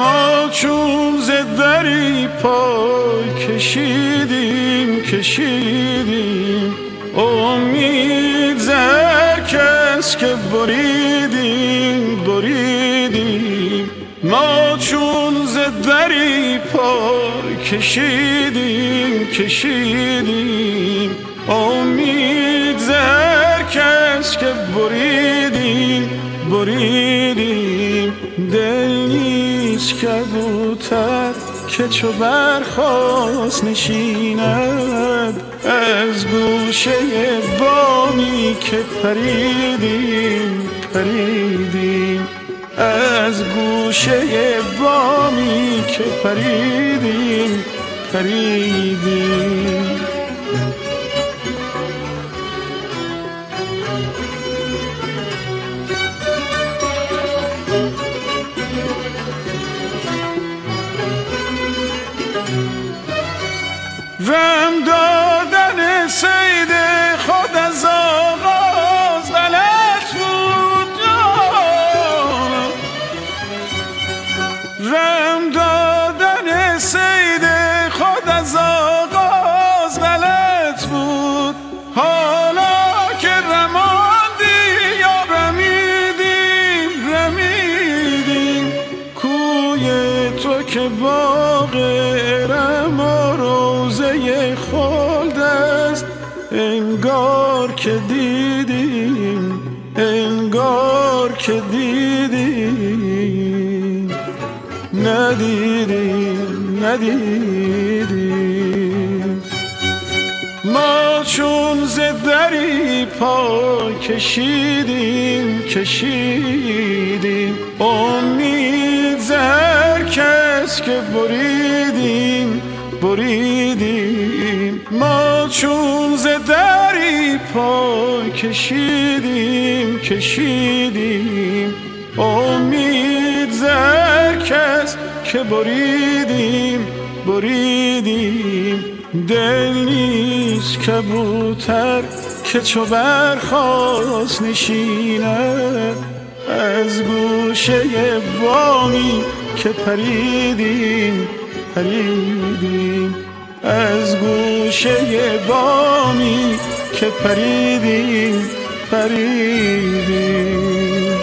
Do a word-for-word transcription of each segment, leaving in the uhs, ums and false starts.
ما چون ز دری پای کشیدیم کشیدیم امید ز هر کس که بریدیم بریدیم. ما چون ز دری پای کشیدیم کشیدیم امید ز هر کس که بریدیم بریدیم. دل نیست کبوتر که چو برخاست نشیند از گوشه بامی که پریدیم پریدیم. از گوشه بامی که پریدیم پریدیم. رم دادن صید خود از آغاز غلط بود. رم دادن صید خود از آغاز غلط بود. حالا که رماندی یا رمیدیم رمیدیم کوی تو که باغ ارم و روزه خلد است. انگار که دیدیم انگار که دیدیم ندیدیم ندیدیم. ما چون ز دری پای کشیدیم کشیدیم امید ز هر کس که بریدیم بریدیم. ما چون ز دری پای کشیدیم کشیدیم امید ز هر کس که بریدیم بریدیم. دل نیست کبوتر که چو برخاست نشیند از گوشه بامی که پریدیم پریدیم. از گوشه بامی که پریدیم پریدیم.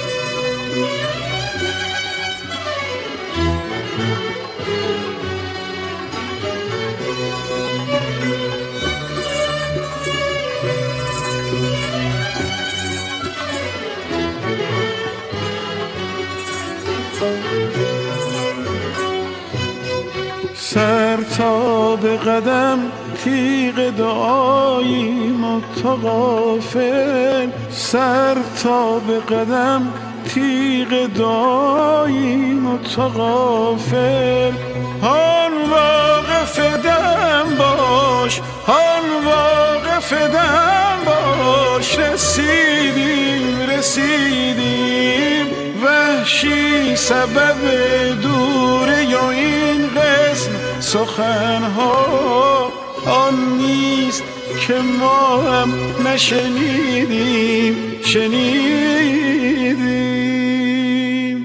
سر تا به قدم تیغ دعاییم و تو غافل. سر تا به قدم تیغ دعاییم و تو غافل. آن واقف دم باش آن واقف دم باش. رسیدیم رسیدیم وحشی سبب دوره یا این قسم سخنها آن نیست که ما هم نشنیدیم شنیدیم.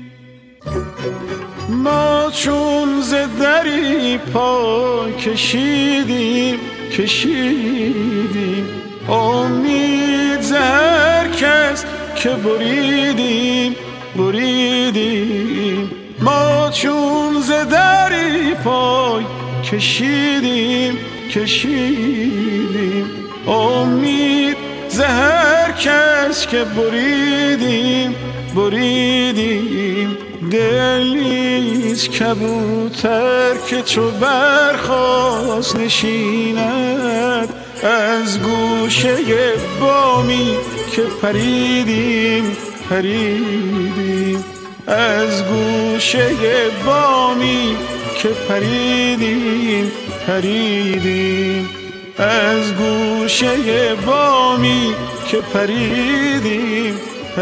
ما چون ز دری پای کشیدیم کشیدیم امید ز هر کس که بریدیم بریدیم. ما چون ز دری پای کشیدیم کشیدیم امید ز هر کس که بریدیم بریدیم. دل نیست کبوتر که چو برخاست نشیند از گوشه بامی که پریدیم پریدیم. از گوشه بامی که پریدیم پریدیم. از گوشه بامی که پریدیم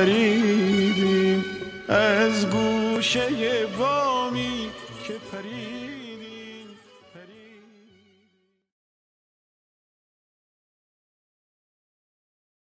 پریدیم. از گوشه بامی که پریدیم